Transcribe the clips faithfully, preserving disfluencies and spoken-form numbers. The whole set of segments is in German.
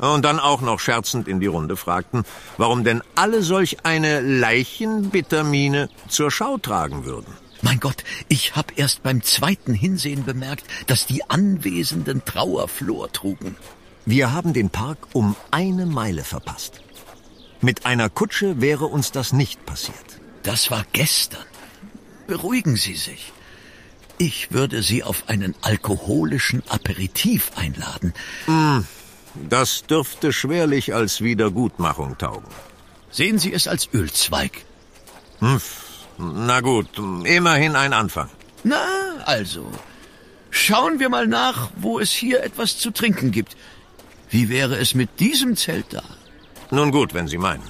Und dann auch noch scherzend in die Runde fragten, warum denn alle solch eine leichenbitter Miene zur Schau tragen würden. Mein Gott, ich hab erst beim zweiten Hinsehen bemerkt, dass die Anwesenden Trauerflor trugen. Wir haben den Park um eine Meile verpasst. Mit einer Kutsche wäre uns das nicht passiert. Das war gestern. Beruhigen Sie sich. Ich würde Sie auf einen alkoholischen Aperitif einladen. Mm, das dürfte schwerlich als Wiedergutmachung taugen. Sehen Sie es als Ölzweig. Hm, na gut, immerhin ein Anfang. Na, also, schauen wir mal nach, wo es hier etwas zu trinken gibt. Wie wäre es mit diesem Zelt da? Nun gut, wenn Sie meinen.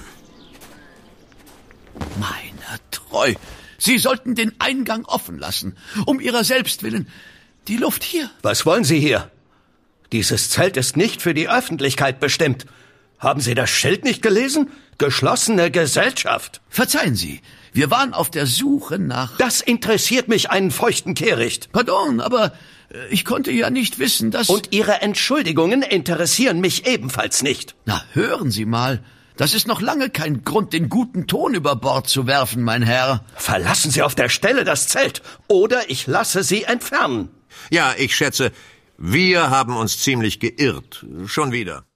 Meiner treu, Sie sollten den Eingang offen lassen, um Ihrer selbst willen. Die Luft hier. Was wollen Sie hier? Dieses Zelt ist nicht für die Öffentlichkeit bestimmt. Haben Sie das Schild nicht gelesen? Geschlossene Gesellschaft. Verzeihen Sie, wir waren auf der Suche nach... Das interessiert mich einen feuchten Kehricht. Pardon, aber ich konnte ja nicht wissen, dass... Und Ihre Entschuldigungen interessieren mich ebenfalls nicht. Na, hören Sie mal, das ist noch lange kein Grund, den guten Ton über Bord zu werfen, mein Herr. Verlassen Sie auf der Stelle das Zelt, oder ich lasse Sie entfernen. Ja, ich schätze, wir haben uns ziemlich geirrt. Schon wieder.